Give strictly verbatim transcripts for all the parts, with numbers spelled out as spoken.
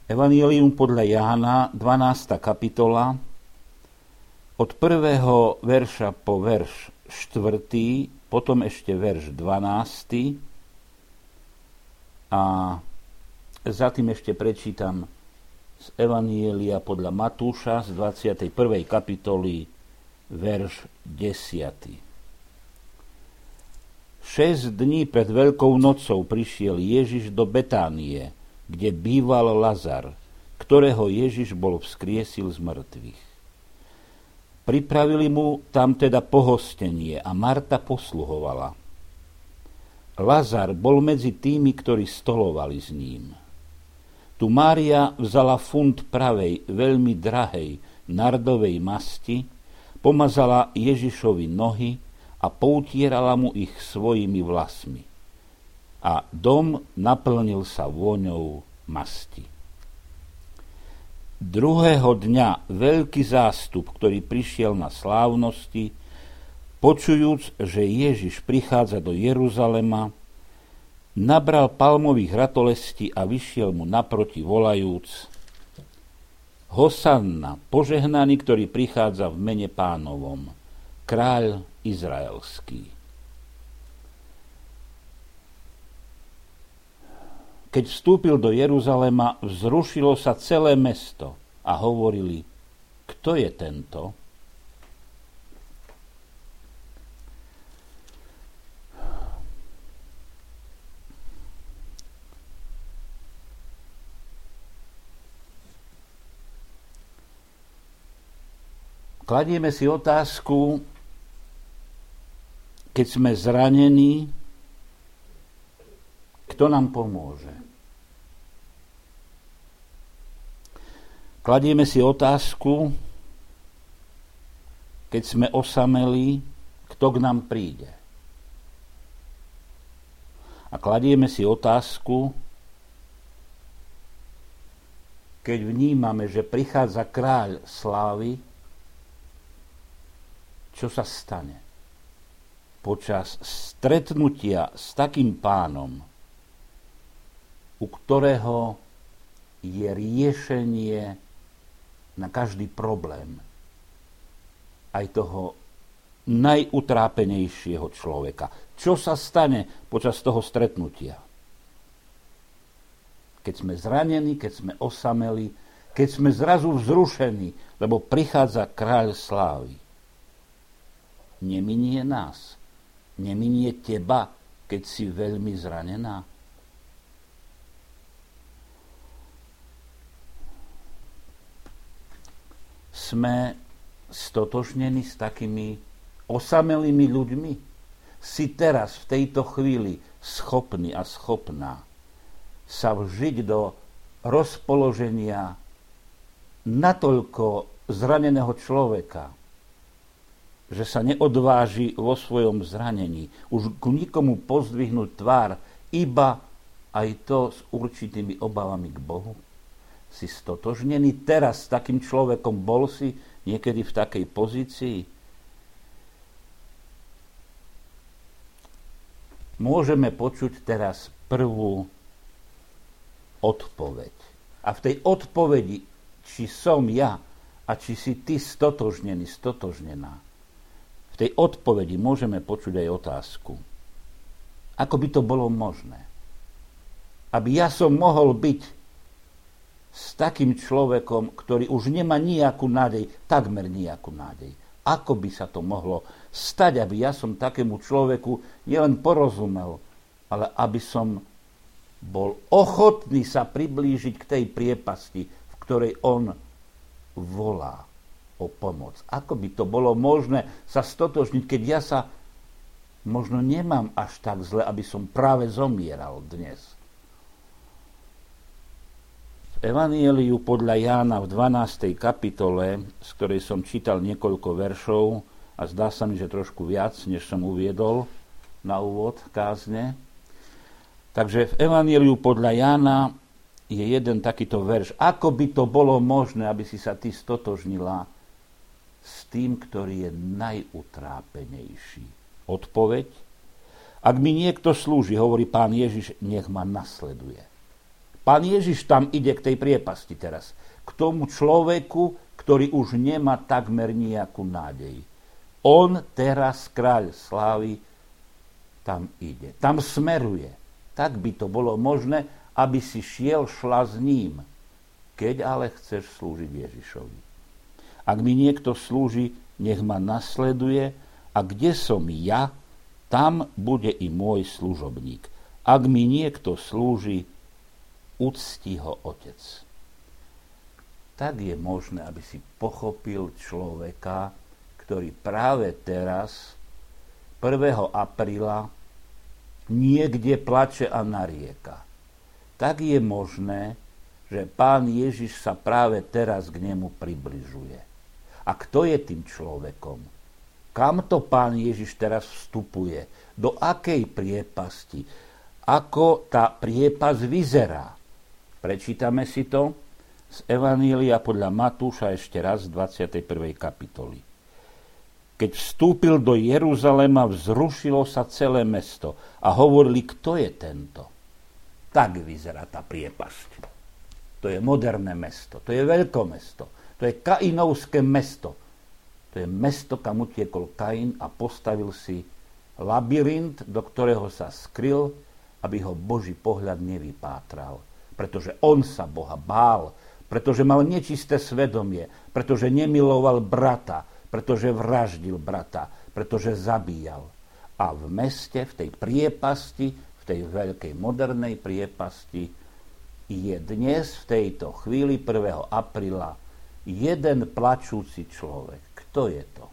Evanjelium podľa Jána, dvanásta kapitola, od prvého verša po verš štvrtý, potom ešte verš dvanásty a za tým ešte prečítam z Evanjelia podľa Matúša z dvadsiatej prvej kapitoly verš desiaty. Šesť dní pred Veľkou nocou prišiel Ježiš do Betánie, kde býval Lazar, ktorého Ježiš bol vzkriesil z mŕtvych. Pripravili mu tam teda pohostenie a Marta posluhovala. Lazar bol medzi tými, ktorí stolovali s ním. Tu Mária vzala funt pravej, veľmi drahej, nardovej masti, pomazala Ježišovi nohy a poutierala mu ich svojimi vlasmi. A dom naplnil sa vôňou masti. Druhého dňa veľký zástup, ktorý prišiel na slávnosti, počujúc, že Ježiš prichádza do Jeruzalema, nabral palmových ratolestí a vyšiel mu naproti volajúc: Hosanna, požehnaný, ktorý prichádza v mene Pánovom, kráľ izraelský. Keď vstúpil do Jeruzalema, vzrušilo sa celé mesto a hovorili: Kto je tento? Kladieme si otázku, keď sme zranení, kto nám pomôže? Kladieme si otázku, keď sme osamelí, kto k nám príde? A kladieme si otázku, keď vnímame, že prichádza kráľ slávy, čo sa stane počas stretnutia s takým pánom, u ktorého je riešenie na každý problém, aj toho najutrápenejšieho človeka. Čo sa stane počas toho stretnutia? Keď sme zranení, keď sme osameli, keď sme zrazu vzrušení, lebo prichádza kráľ slávy. Neminie nás, neminie teba, keď si veľmi zranená. Sme stotožnení s takými osamelými ľuďmi? Si teraz, v tejto chvíli, schopný a schopná sa vžiť do rozpoloženia natoľko zraneného človeka, že sa neodváži vo svojom zranení už k nikomu pozdvihnúť tvár, iba aj to s určitými obavami k Bohu? Si stotožnený teraz s takým človekom? Bol si niekedy v takej pozícii? Môžeme počuť teraz prvú odpoveď. A v tej odpovedi, či som ja a či si ty stotožnený, stotožnená, v tej odpovedi môžeme počuť aj otázku. Ako by to bolo možné? Aby ja som mohol byť s takým človekom, ktorý už nemá nejakú nádej, takmer nejakú nádej. Ako by sa to mohlo stať, aby ja som takému človeku nielen porozumel, ale aby som bol ochotný sa priblížiť k tej priepasti, v ktorej on volá o pomoc. Ako by to bolo možné sa stotožniť, keď ja sa možno nemám až tak zle, aby som práve zomieral dnes. V Evanjeliu podľa Jána v dvanástej kapitole, z ktorej som čítal niekoľko veršov a zdá sa mi, že trošku viac, než som uviedol na úvod kázne. Takže v Evanjeliu podľa Jána je jeden takýto verš. Ako by to bolo možné, aby si sa ty stotožnila s tým, ktorý je najutrápenejší? Odpoveď: ak mi niekto slúži, hovorí Pán Ježiš, nech ma nasleduje. Pán Ježiš tam ide k tej priepasti teraz. K tomu človeku, ktorý už nemá takmer nejakú nádej. On teraz, kráľ slávy, tam ide. Tam smeruje. Tak by to bolo možné, aby si šiel, šla s ním. Keď ale chceš slúžiť Ježišovi. Ak mi niekto slúži, nech ma nasleduje, a kde som ja, tam bude i môj služobník. Ak mi niekto slúži, uctí ho Otec. Tak je možné, aby si pochopil človeka, ktorý práve teraz, prvého apríla, niekde plače a narieka. Tak je možné, že Pán Ježiš sa práve teraz k nemu približuje. A kto je tým človekom? Kam to Pán Ježiš teraz vstupuje? Do akej priepasti? Ako tá priepas vyzerá? Prečítame si to z Evanília podľa Matúša ešte raz z dvadsiatej prvej kapitoly. Keď vstúpil do Jeruzalema, vzrušilo sa celé mesto a hovorili, kto je tento? Tak vyzerá tá priepasť. To je moderné mesto, to je veľkomesto, to je Kainovské mesto. To je mesto, kam utiekol Kain a postavil si labyrint, do ktorého sa skryl, aby ho Boží pohľad nevypátral. Pretože on sa Boha bál, pretože mal nečisté svedomie, pretože nemiloval brata, pretože vraždil brata, pretože zabíjal. A v meste, v tej priepasti, v tej veľkej modernej priepasti, je dnes v tejto chvíli prvého apríla jeden plačúci človek. Kto je to?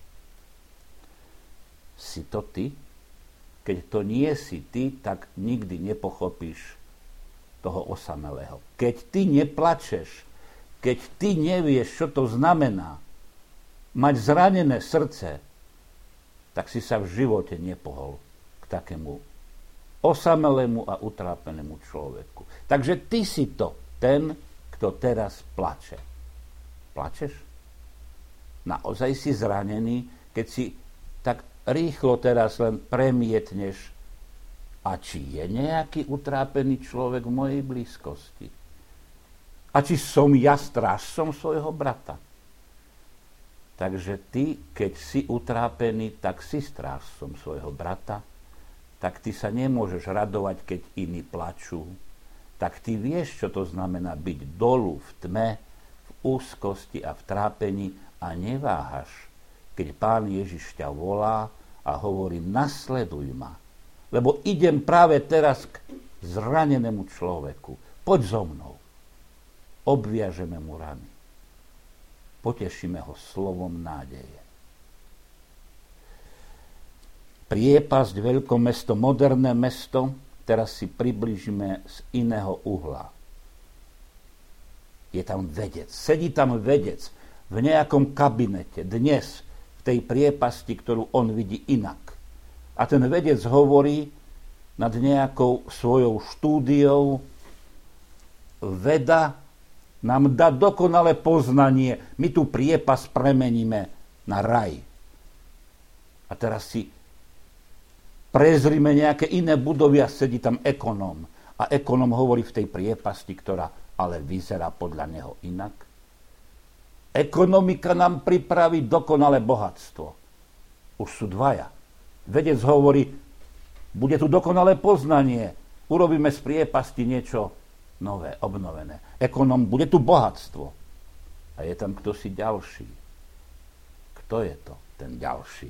Si to ty? Keď to nie si ty, tak nikdy nepochopíš toho osamelého. Keď ty neplačeš, keď ty nevieš, čo to znamená mať zranené srdce, tak si sa v živote nepohol k takému osamelému a utrápenému človeku. Takže ty si to, ten, kto teraz plače. Plačeš? Naozaj si zranený, keď si tak rýchlo teraz len premietneš, a či je nejaký utrápený človek v mojej blízkosti? A či som ja strážcom svojho brata? Takže ty, keď si utrápený, tak si strážcom svojho brata, tak ty sa nemôžeš radovať, keď iní plačú. Tak ty vieš, čo to znamená byť dolu v tme, v úzkosti a v trápení a neváhaš, keď Pán Ježiš ťa volá a hovorí, nasleduj ma, lebo idem práve teraz k zranenému človeku. Poď so mnou. Obviažeme mu rany. Potešíme ho slovom nádeje. Priepasť, veľkomesto, moderné mesto, teraz si približíme z iného uhla. Je tam vedec, sedí tam vedec v nejakom kabinete, dnes v tej priepasti, ktorú on vidí inak. A ten vedec hovorí nad nejakou svojou štúdiou, veda nám dá dokonalé poznanie, my tú priepas premeníme na raj. A teraz si prezrime nejaké iné budovy a sedí tam ekonóm. A ekonóm hovorí v tej priepasti, ktorá ale vyzerá podľa neho inak. Ekonomika nám pripraví dokonalé bohatstvo. Už sú dvaja. Vedec hovorí, bude tu dokonalé poznanie, urobíme z priepasti niečo nové, obnovené. Ekonom, bude tu bohatstvo. A je tam kto si ďalší. Kto je to, ten ďalší?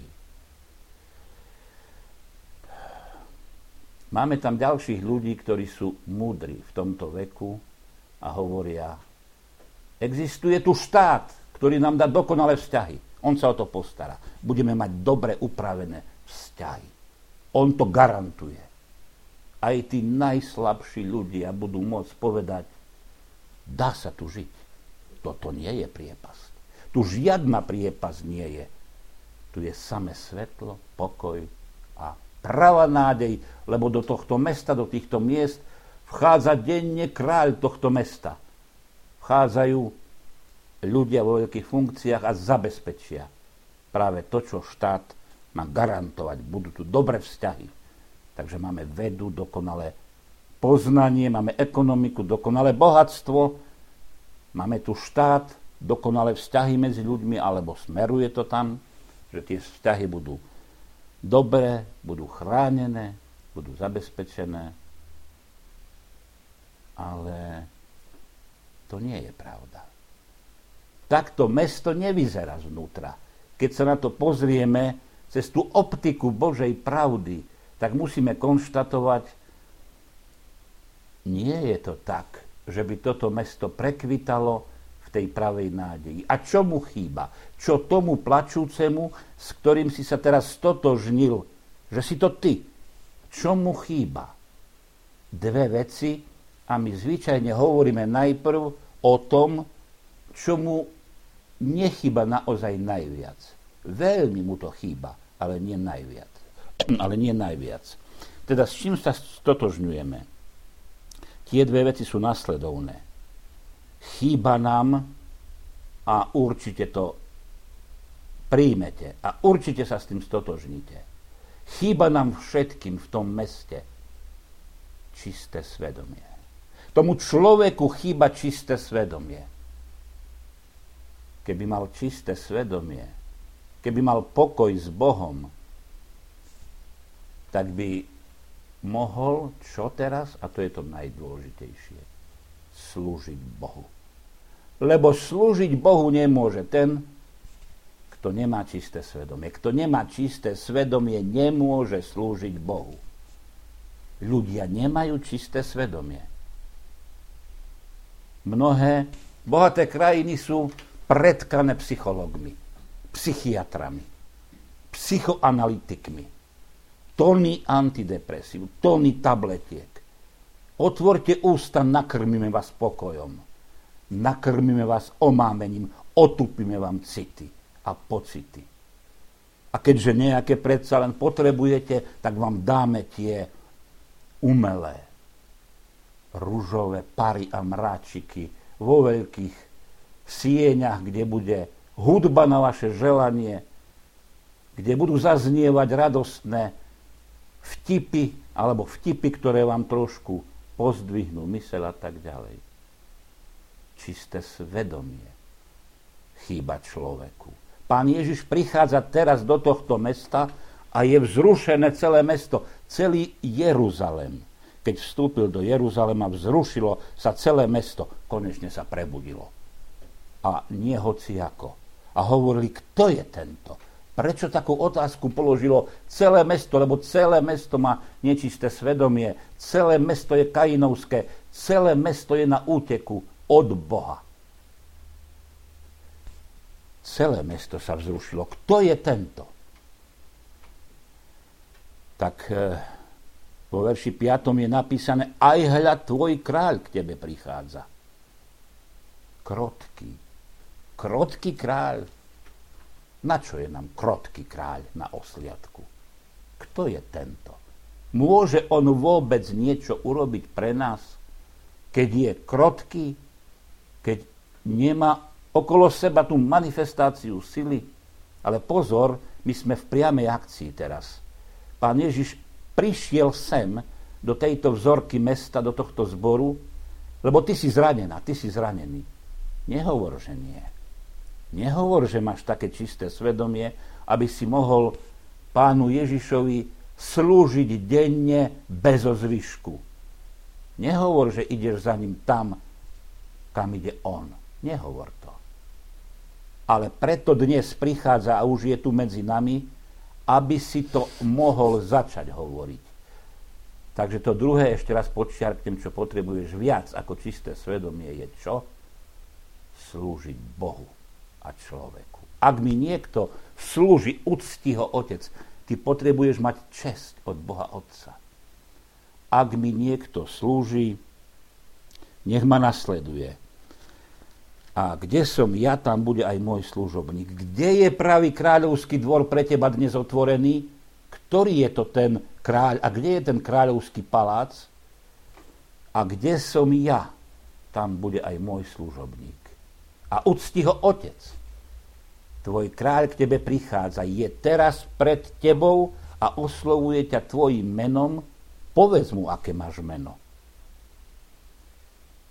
Máme tam ďalších ľudí, ktorí sú múdri v tomto veku a hovoria, existuje tu štát, ktorý nám dá dokonalé vzťahy. On sa o to postará. Budeme mať dobre upravené vzťahy. On to garantuje. Aj tí najslabší ľudia budú môcť povedať, dá sa tu žiť. Toto nie je priepasť. Tu žiadna priepasť nie je. Tu je samé svetlo, pokoj a pravá nádej, lebo do tohto mesta, do týchto miest vchádza denne kráľ tohto mesta. Vchádzajú ľudia vo veľkých funkciách a zabezpečia práve to, čo štát má garantovať. Budú tu dobré vzťahy. Takže máme vedu, dokonalé poznanie, máme ekonomiku, dokonalé bohatstvo, máme tu štát, dokonalé vzťahy medzi ľuďmi, alebo smeruje to tam, že tie vzťahy budú dobré, budú chránené, budú zabezpečené. Ale to nie je pravda. Takto mesto nevyzerá zvnútra. Keď sa na to pozrieme cez tú optiku Božej pravdy, tak musíme konštatovať, nie je to tak, že by toto mesto prekvitalo v tej pravej nádeji. A čo mu chýba? Čo tomu plačúcemu, s ktorým si sa teraz stotožnil, že si to ty, čo mu chýba? Dve veci a my zvyčajne hovoríme najprv o tom, čo mu nechýba naozaj najviac. Veľmi mu to chýba, ale nie najviac. Ale nie najviac. Teda s čím sa stotožňujeme? Tie dve veci sú nasledovné. Chýba nám, a určite to príjmete, a určite sa s tým stotožníte. Chýba nám všetkým v tom meste čisté svedomie. Tomu človeku chýba čisté svedomie. Keby mal čisté svedomie, keby mal pokoj s Bohom, tak by mohol, čo teraz, a to je to najdôležitejšie, slúžiť Bohu. Lebo slúžiť Bohu nemôže ten, kto nemá čisté svedomie. Kto nemá čisté svedomie, nemôže slúžiť Bohu. Ľudia nemajú čisté svedomie. Mnohé bohaté krajiny sú pretkané psychológmi, psychiatrami, psychoanalytikmi, tóny antidepresív, tóny tabletiek. Otvorte ústa, nakrmíme vás pokojom, nakrmíme vás omámením, otupíme vám city a pocity. A keďže nejaké predsa len potrebujete, tak vám dáme tie umelé, ružové pary a mráčiky vo veľkých sieňach, kde bude hudba na vaše želanie, kde budú zaznievať radostné vtipy, alebo vtipy, ktoré vám trošku pozdvihnú myseľ a tak ďalej. Čisté svedomie chýba človeku. Pán Ježiš prichádza teraz do tohto mesta a je vzrušené celé mesto, celý Jeruzalém. Keď vstúpil do Jeruzalema, vzrušilo sa celé mesto, konečne sa prebudilo. A nie hociako. A hovorili, kto je tento? Prečo takú otázku položilo celé mesto? Lebo celé mesto má nečisté svedomie, celé mesto je kainovské, celé mesto je na úteku od Boha. Celé mesto sa vzrušilo. Kto je tento? Tak vo verši piatom je napísané, aj hľa tvoj kráľ k tebe prichádza. Krotký. Krotký kráľ. Na čo je nám krotký kráľ na osliadku? Kto je tento? Môže on vôbec niečo urobiť pre nás, keď je krotký, keď nemá okolo seba tú manifestáciu sily? Ale pozor, my sme v priamej akcii teraz. Pán Ježiš prišiel sem do tejto vzorky mesta, do tohto zboru, lebo ty si zranená, ty si zranený. Nehovor, že nie. Nehovor, že máš také čisté svedomie, aby si mohol Pánu Ježišovi slúžiť denne bez ozvyšku. Nehovor, že ideš za ním tam, kam ide on. Nehovor to. Ale preto dnes prichádza a už je tu medzi nami, aby si to mohol začať hovoriť. Takže to druhé ešte raz podčiarknem, čo potrebuješ viac ako čisté svedomie, je čo? Slúžiť Bohu a človeku. Ak mi niekto slúži, ucti ho Otec, ty potrebuješ mať česť od Boha Otca. Ak mi niekto slúži, nech ma nasleduje. A kde som ja, tam bude aj môj služobník. Kde je pravý kráľovský dvor pre teba dnes otvorený? Ktorý je to ten kráľ? A kde je ten kráľovský palác? A kde som ja, tam bude aj môj služobník. A ucti ho Otec. Tvoj kráľ k tebe prichádza, je teraz pred tebou a oslovuje ťa tvojim menom. Povedz mu, aké máš meno.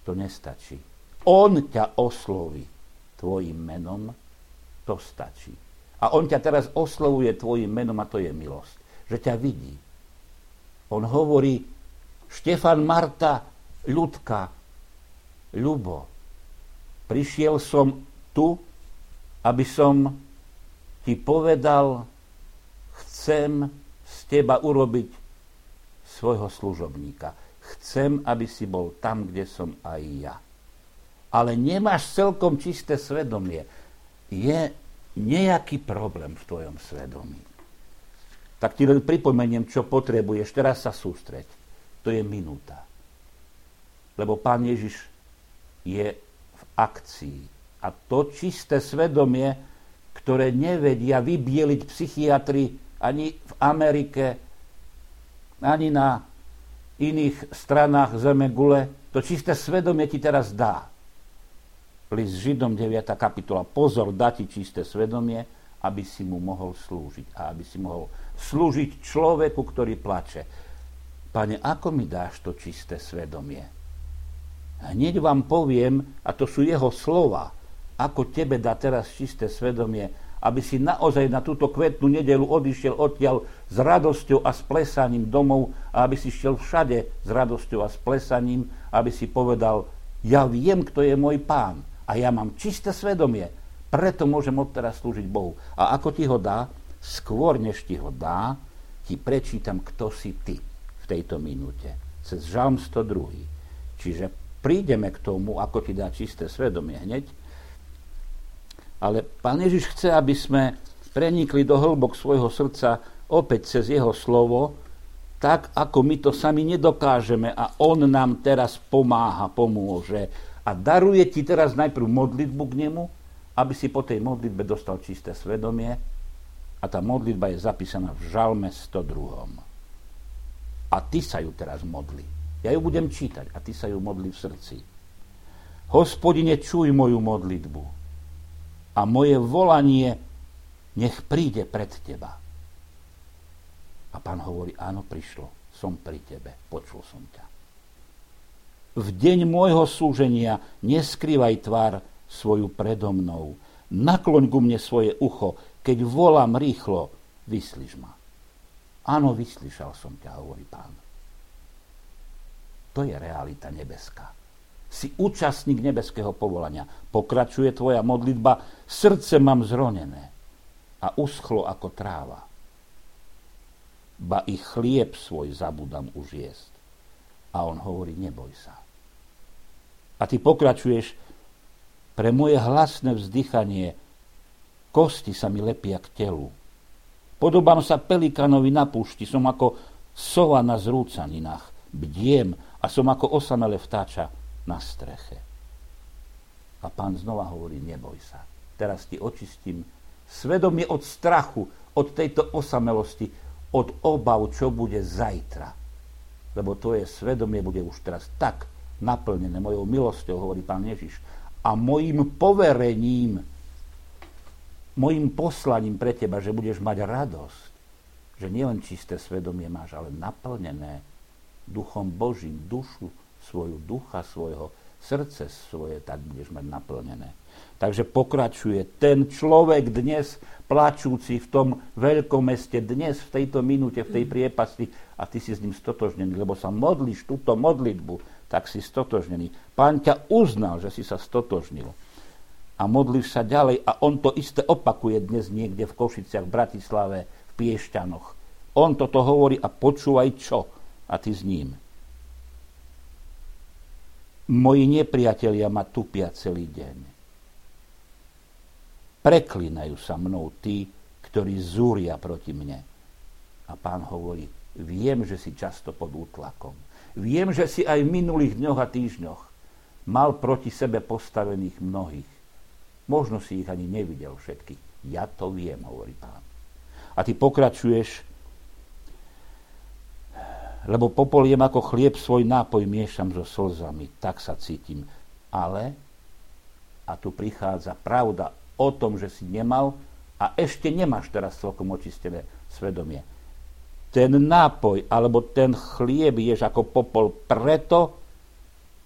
to nestačí. On ťa osloví tvojim menom, to stačí. A on ťa teraz oslovuje tvojim menom a to je milosť. Že ťa vidí. On hovorí, Štefan, Marta, Ľudka, Ľubo, prišiel som tu, aby som ti povedal, chcem z teba urobiť svojho služobníka. Chcem, aby si bol tam, kde som aj ja. Ale nemáš celkom čisté svedomie. Je nejaký problém v tvojom svedomí. Tak ti len pripomeniem, čo potrebuješ. Teraz sa sústreď. To je minúta. Lebo Pán Ježiš je v akcii. A to čisté svedomie, ktoré nevedia vybieliť psychiatri ani v Amerike, ani na iných stranách zemegule, to čisté svedomie ti teraz dá. List Židom deviata kapitola. Pozor, dá ti čisté svedomie, aby si mu mohol slúžiť. A aby si mohol slúžiť človeku, ktorý plače. Pane, ako mi dáš to čisté svedomie? Hneď vám poviem, a to sú jeho slova, ako tebe dá teraz čisté svedomie, aby si naozaj na túto kvetnú nedeľu odišiel odtiaľ s radosťou a s plesaním domov a aby si šiel všade s radosťou a s plesaním, aby si povedal, ja viem, kto je môj Pán a ja mám čisté svedomie, preto môžem odteraz slúžiť Bohu. A ako ti ho dá? Skôr, než ti ho dá, ti prečítam, kto si ty v tejto minúte. Cez Žalm sto dva. Čiže prídeme k tomu, ako ti dá čisté svedomie hneď. Ale Pán Ježiš chce, aby sme prenikli do hĺbok svojho srdca opäť cez jeho slovo, tak ako my to sami nedokážeme a on nám teraz pomáha, pomôže a daruje ti teraz najprv modlitbu k nemu, aby si po tej modlitbe dostal čisté svedomie a tá modlitba je zapísaná v Žalme sto dva. A ty sa ju teraz modli. Ja ju budem čítať a ty sa ju modli v srdci. Hospodine, čuj moju modlitbu a moje volanie nech príde pred teba. A Pán hovorí, áno, prišlo, som pri tebe, počul som ťa. V deň môjho súženia neskrývaj tvár svoju predo mnou. Nakloň ku mne svoje ucho, keď volám rýchlo, vyslíš ma. Áno, vyslyšal som ťa, hovorí Pán. To je realita nebeská. Si účastník nebeského povolania. Pokračuje tvoja modlitba, srdce mám zronené a uschlo ako tráva. Ba i chlieb svoj zabudám už jesť. A on hovorí, neboj sa. A ty pokračuješ, pre moje hlasné vzdychanie kosti sa mi lepia k telu. Podobám sa pelikanovi na púšti, som ako sova na zrúcaninách, bdiem a som ako osamele vtáča na streche. A Pán znova hovorí, neboj sa. Teraz ti očistím svedomie od strachu, od tejto osamelosti, od obav, čo bude zajtra. Lebo tvoje svedomie bude už teraz tak naplnené mojou milosťou, hovorí Pán Ježiš, a mojím poverením, mojím poslaním pre teba, že budeš mať radosť, že nielen čisté svedomie máš, ale naplnené Duchom Božím, dušu svoju, ducha svojho, srdce svoje, tak budeš mať naplnené. Takže pokračuje ten človek dnes, plačúci v tom veľkom meste, dnes, v tejto minúte, v tej priepasti, a ty si s ním stotožnený, lebo sa modlíš túto modlitbu, tak si stotožnený. Pán ťa uznal, že si sa stotožnil. A modlíš sa ďalej a on to isté opakuje dnes niekde v Košiciach, v Bratislave, v Piešťanoch. On toto hovorí a počúvaj čo? A ty s ním. Moji nepriatelia ma tupia celý deň. Preklínajú sa mnou tí, ktorí zúria proti mne. A Pán hovorí, viem, že si často pod útlakom. Viem, že si aj v minulých dňoch a týždňoch mal proti sebe postavených mnohých. Možno si ich ani nevidel všetkých. Ja to viem, hovorí Pán. A ty pokračuješ, lebo popoliem ako chlieb svoj nápoj miešam so slzami. Tak sa cítim. Ale, a tu prichádza pravda o tom, že si nemal a ešte nemáš teraz celkom očistené svedomie. Ten nápoj alebo ten chlieb ješ ako popol preto,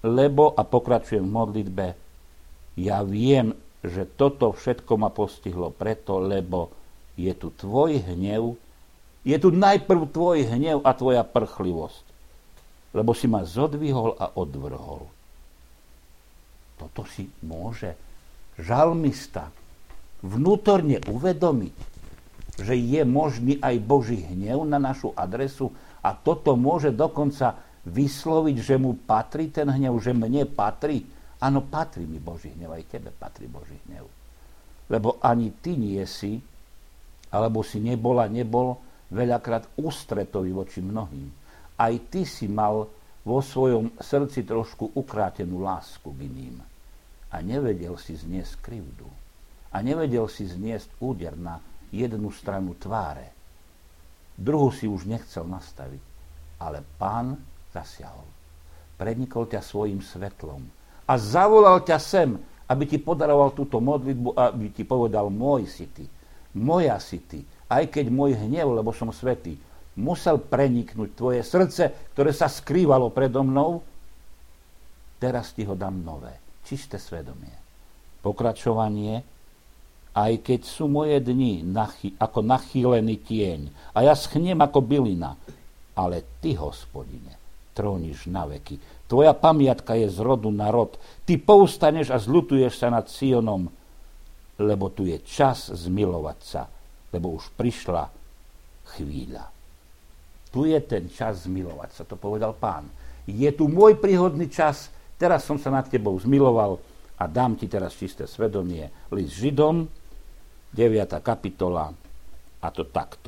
lebo, a pokračujem v modlitbe, ja viem, že toto všetko ma postihlo preto, lebo je tu tvoj hnev, je tu najprv tvoj hnev a tvoja prchlivosť, lebo si ma zodvihol a odvrhol. Toto si môže žalmista vnútorne uvedomiť, že je možný aj Boží hnev na našu adresu a toto môže dokonca vysloviť, že mu patrí ten hnev, že mne patrí. Áno, patrí mi Boží hnev, aj tebe patrí Boží hnev. Lebo ani ty nie si, alebo si nebol a nebol veľakrát ústretový voči mnohým. Aj ty si mal vo svojom srdci trošku ukrátenú lásku k iným. A nevedel si zniesť krivdu. A nevedel si zniesť úder na jednu stranu tváre. Druhú si už nechcel nastaviť. Ale Pán zasiahol. Prenikol ťa svojim svetlom. A zavolal ťa sem, aby ti podaroval túto modlitbu, aby ti povedal, môj si ty. Moja si ty. Aj keď môj hnev, lebo som svätý, musel preniknúť tvoje srdce, ktoré sa skrývalo predo mnou, teraz ti ho dám nové, čisté svedomie. Pokračovanie, aj keď sú moje dni nachy, ako nachýlený tieň a ja schnem ako bylina, ale ty, Hospodine, tróniš na veky. Tvoja pamiatka je z rodu na rod. Ty povstaneš a zľutuješ sa nad Sionom, lebo tu je čas zmilovať sa, lebo už prišla chvíľa. Tu je ten čas zmilovať sa, to povedal Pán. Je tu môj príhodný čas, teraz som sa nad tebou zmiloval a dám ti teraz čisté svedomie. List Židom, deviata kapitola, a to takto.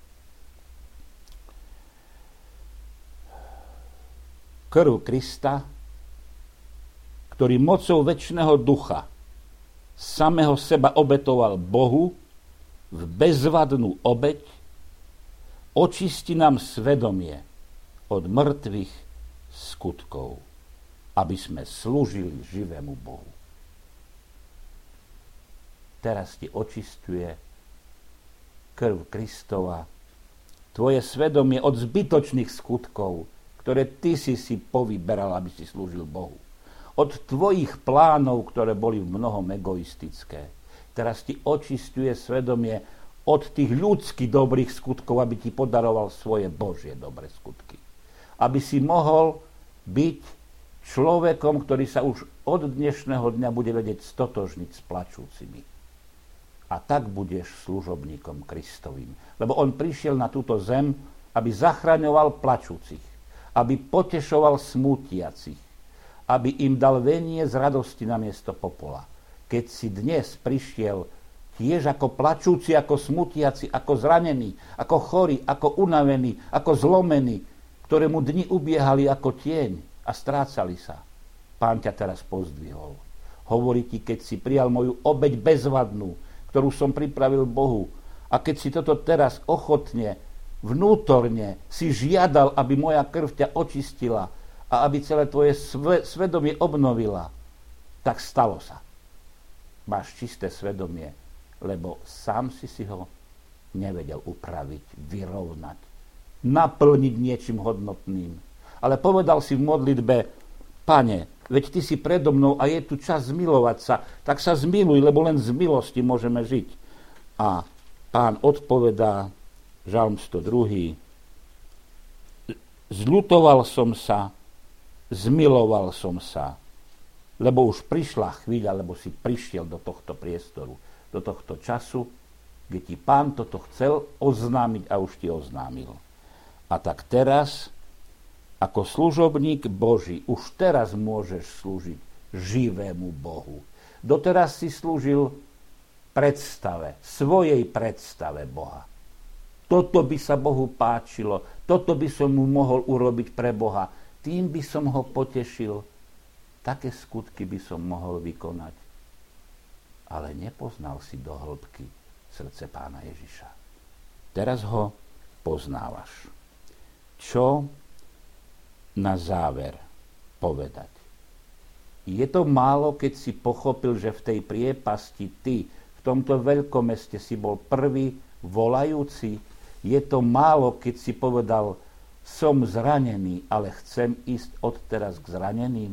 Krv Krista, ktorý mocou večného ducha samého seba obetoval Bohu v bezvadnú obeť, očisti nám svedomie od mŕtvych skutkov, aby sme slúžili živému Bohu. Teraz ti očistuje krv Kristova tvoje svedomie od zbytočných skutkov, ktoré ty si si povyberal, aby si slúžil Bohu. Od tvojich plánov, ktoré boli v mnohom egoistické. Teraz ti očistuje svedomie od tých ľudských dobrých skutkov, aby ti podaroval svoje Božie dobré skutky. Aby si mohol byť človekom, ktorý sa už od dnešného dňa bude vedieť stotožniť s plačúcimi. A tak budeš služobníkom Kristovým. Lebo on prišiel na túto zem, aby zachraňoval plačúcich, aby potešoval smútiacich, aby im dal venie z radosti namiesto popola. Keď si dnes prišiel tiež ako plačúci, ako smutiaci, ako zranený, ako chorý, ako unavený, ako zlomený, ktorému dni ubiehali ako tieň a strácali sa. Pán ťa teraz pozdvihol. Hovorí ti, keď si prijal moju obeť bezvadnú, ktorú som pripravil Bohu, a keď si toto teraz ochotne, vnútorne si žiadal, aby moja krv ťa očistila a aby celé tvoje svedomie obnovila, tak stalo sa. Máš čisté svedomie, lebo sám si si ho nevedel upraviť, vyrovnať, naplniť niečím hodnotným. Ale povedal si v modlitbe, Pane, veď ty si predo mnou a je tu čas zmilovať sa, tak sa zmiluj, lebo len z milosti môžeme žiť. A Pán odpovedá, Žalm sto dva. Zľutoval som sa, zmiloval som sa, lebo už prišla chvíľa, lebo si prišiel do tohto priestoru, do tohto času, kde ti Pán toto chcel oznámiť a už ti oznámil. A tak teraz, ako služobník Boží, už teraz môžeš slúžiť živému Bohu. Doteraz si slúžil predstave, svojej predstave Boha. Toto by sa Bohu páčilo, toto by som mu mohol urobiť pre Boha, tým by som ho potešil, také skutky by som mohol vykonať. Ale nepoznal si do hĺbky srdce Pána Ježiša. Teraz ho poznávaš. Čo na záver povedať? Je to málo, keď si pochopil, že v tej priepasti ty, v tomto veľkom meste si bol prvý volajúci? Je to málo, keď si povedal, som zranený, ale chcem ísť odteraz k zraneným?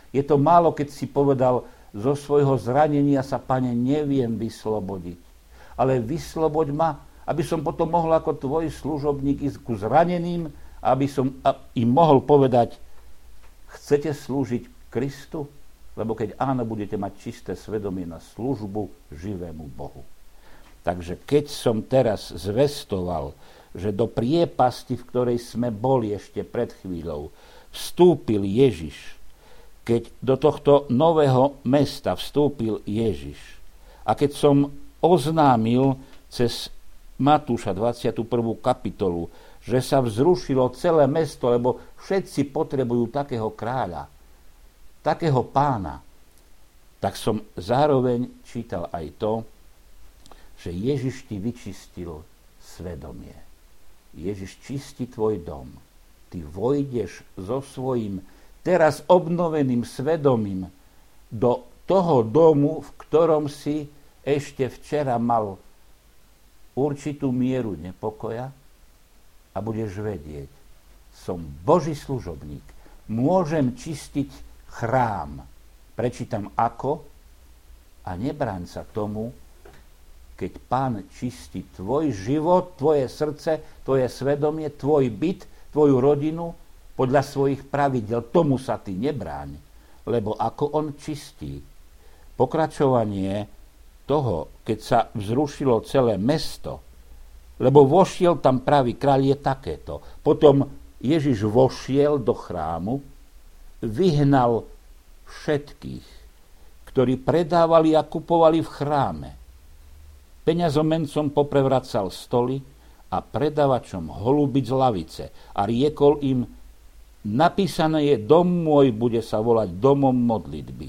Je to málo, keď si povedal, zo svojho zranenia sa, Pane, neviem vyslobodiť. Ale vysloboď ma, aby som potom mohol ako tvoj služobník ísť ku zraneným, aby som im mohol povedať, chcete slúžiť Kristu? Lebo keď áno, budete mať čisté svedomie na službu živému Bohu. Takže keď som teraz zvestoval, že do priepasti, v ktorej sme boli ešte pred chvíľou, vstúpil Ježiš, keď do tohto nového mesta vstúpil Ježiš a keď som oznámil cez Matúša dvadsiatu prvú kapitolu, že sa vzrušilo celé mesto, lebo všetci potrebujú takého kráľa, takého pána, tak som zároveň čítal aj to, že Ježiš ti vyčistil svedomie. Ježiš čistí tvoj dom. Ty vojdeš so svojím teraz obnoveným svedomím do toho domu, v ktorom si ešte včera mal určitú mieru nepokoja a budeš vedieť, som Boží služobník, môžem čistiť chrám. Prečítam ako a nebráň sa tomu, keď Pán čistí tvoj život, tvoje srdce, tvoje svedomie, tvoj byt, tvoju rodinu, podľa svojich pravidel, tomu sa ty nebráň, lebo ako on čistí. Pokračovanie toho, keď sa vzrušilo celé mesto, lebo vošiel tam pravý kráľ, je takéto. Potom Ježiš vošiel do chrámu, vyhnal všetkých, ktorí predávali a kupovali v chráme. Peňazomencom poprevracal stoly a predavačom holubic lavice a riekol im, napísané je, dom môj bude sa volať domom modlitby.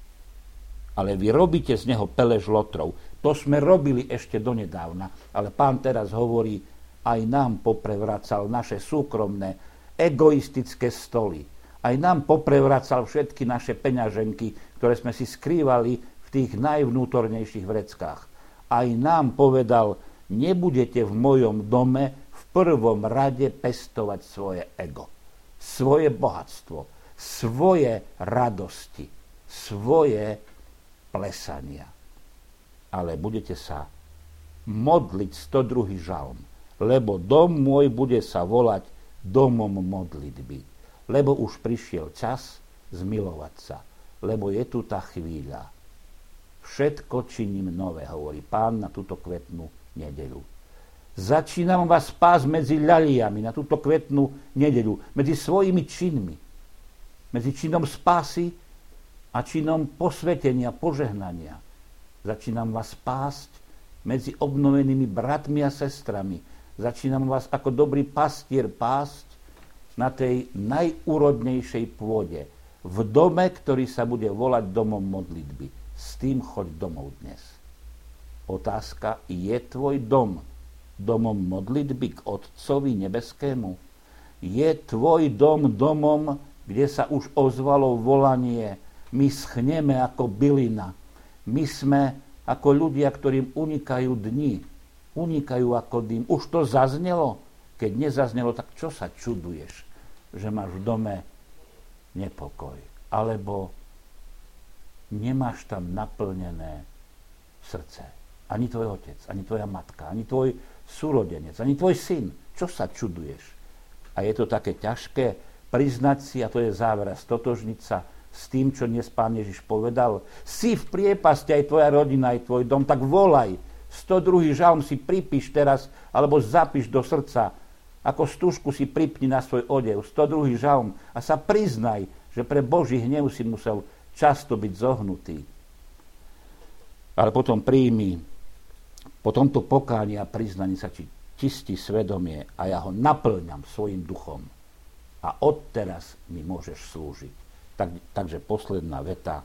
Ale vy robíte z neho pelež lotrov. To sme robili ešte donedávna, ale Pán teraz hovorí, aj nám poprevracal naše súkromné, egoistické stoly. Aj nám poprevracal všetky naše peňaženky, ktoré sme si skrývali v tých najvnútornejších vreckách. Aj nám povedal, nebudete v mojom dome v prvom rade pestovať svoje ego, svoje bohatstvo, svoje radosti, svoje plesania. Ale budete sa modliť, sto druhý žalm, lebo dom môj bude sa volať domom modlitby, lebo už prišiel čas zmilovať sa, lebo je tu tá chvíľa. Všetko činím nové, hovorí Pán na túto kvetnú nedeľu. Začínam vás spásť medzi ľaliami na túto kvetnú nedeľu, medzi svojimi činmi, medzi činom spásy a činom posvetenia, požehnania. Začínam vás spásť medzi obnovenými bratmi a sestrami. Začínam vás ako dobrý pastier pásť na tej najúrodnejšej pôde, v dome, ktorý sa bude volať domom modlitby. S tým choď domov dnes. Otázka, je tvoj dom domom modlitby k Otcovi nebeskému? Je tvoj dom domom, kde sa už ozvalo volanie, my schneme ako bylina, my sme ako ľudia, ktorým unikajú dni, unikajú ako dym. Už to zaznelo? Keď nezaznelo, tak čo sa čuduješ, že máš v dome nepokoj? Alebo nemáš tam naplnené srdce. Ani tvoj otec, ani tvoja matka, ani tvoj súrodenec, ani tvoj syn. Čo sa čuduješ? A je to také ťažké priznať si, a to je záver, stotožniť sa s tým, čo dnes Pán Ježiš povedal. Si v priepasti, aj tvoja rodina, aj tvoj dom, tak volaj. sto druhý žalm si pripíš teraz, alebo zapíš do srdca. Ako stužku si pripni na svoj odev. sto druhý žalm. A sa priznaj, že pre Boží hnev si musel často byť zohnutý. Ale potom príjmi, po tomto pokáni a priznaní sa ti čistí svedomie a ja ho naplňam svojim duchom. A odteraz mi môžeš slúžiť. Tak, takže posledná veta.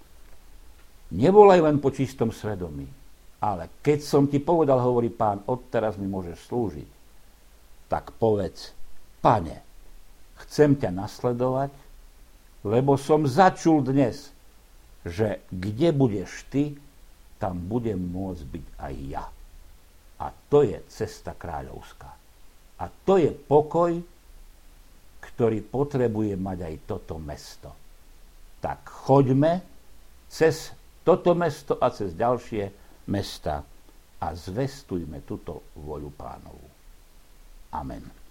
Nevolaj len po čistom svedomí, ale keď som ti povedal, hovorí Pán, odteraz mi môžeš slúžiť, tak povedz, Pane, chcem ťa nasledovať, lebo som začul dnes, že kde budeš ty, tam budem môcť byť aj ja. A to je cesta kráľovská. A to je pokoj, ktorý potrebuje mať aj toto mesto. tak choďme cez toto mesto a cez ďalšie mesta a zvestujme túto voľu Pánovu. Amen.